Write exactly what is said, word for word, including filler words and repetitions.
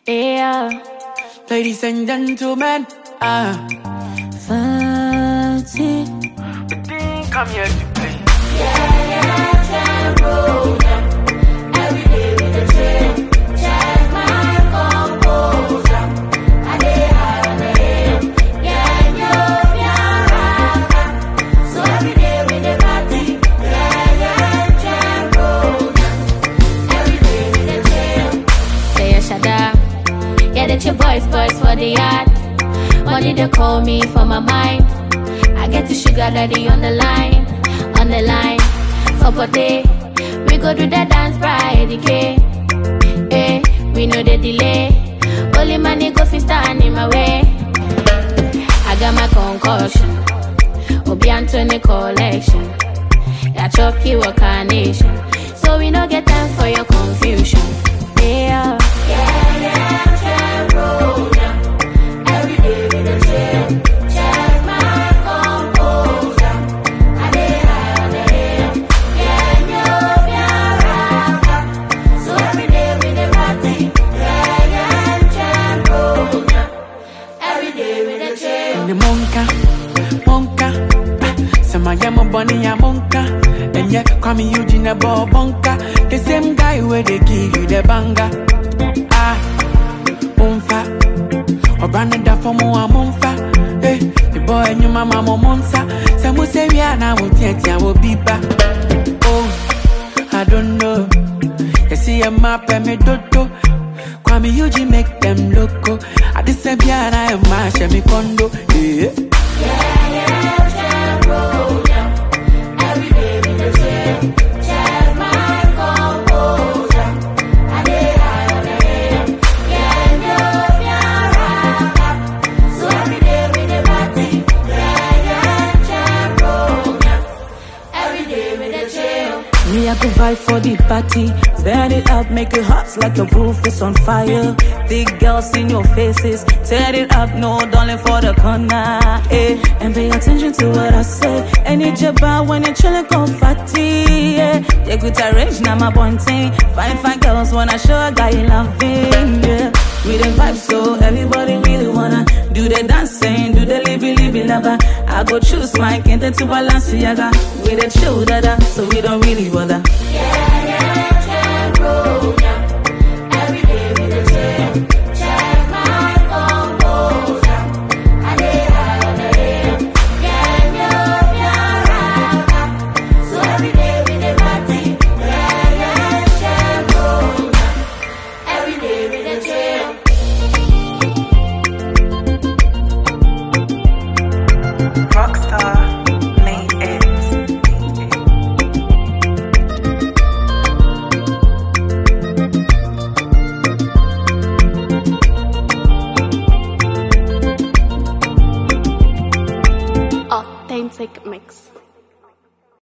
Yeah, Ladies and gentlemen, ah, Fancy. come here to play. Yeah, yeah, jam, roll, yeah. Every day with the chill. Check my composure. I dey high on the hill. Yeah, yo, yeah, raka. So every day with the party. Yeah, yeah, jam, roll, yeah. Every day with the chill. Say a shada. Yeah, that's your boys, boys for the yard. Money they call me for my mind. I get the sugar daddy on the line, on the line. For birthday, we go do the dance by the K. Eh, we know the delay. Only money go fi stand in my way. I got my concussion, Obi Anthony collection. Yeah, chop you a carnation, so we no get time for your confusion. Yeah, yeah, yeah, jam, roll, yeah. Every day with the chill. Check my composure. I dey high on the hill. Yeah, yo, yeah, raka. So every day with the party. Yeah, yeah, jam, roll, yeah. Every day with the chill. The monka, monka, ah, some I am a bunny, a monka, and yet come Eugene a bonka. The same guy where they give you the banga. Ah, umfa, or branded that for more monfa. Eh, the boy and your mama monsa. Some will say, yeah, now we'll take I will be back. Oh, I don't know. You see a map and me dodo. Kwame Eugene make them loco. I disappear and I am mash and me condo. Yeah. Yeah, yeah, jam, roll, yeah. Every day with the chill. Check my composure. I dey high on the hill. Yeah, yo, yeah, raka. So every day with the party. Yeah, yeah, jam, roll, yeah. Every day with the chill. Me, I could vibe for the party. Burn it up, make it hot like your roof is on fire. Big girls in your faces. Turn it up, no darling for the corner. Eh. And pay attention to what I say. Any jabba when you're chilling, go fatty. Yeah. You could arrange, now my pointing. Fine, fine girls wanna show a guy you loving. Yeah. We the vibe, so everybody really wanna do the dancing, do the libby libby lover. I go choose my kente to Balenciaga. We the chill dada, so we don't really bother. Yeah, yeah, jam, roll, yeah. Every day with the chill. Check my composure. I dey high on the hill. Yeah, yo, yeah, raka. So every day with the party. Yeah, yeah, jam, roll, yeah. Every day with the chill. Rockstar made it. Authentic mix.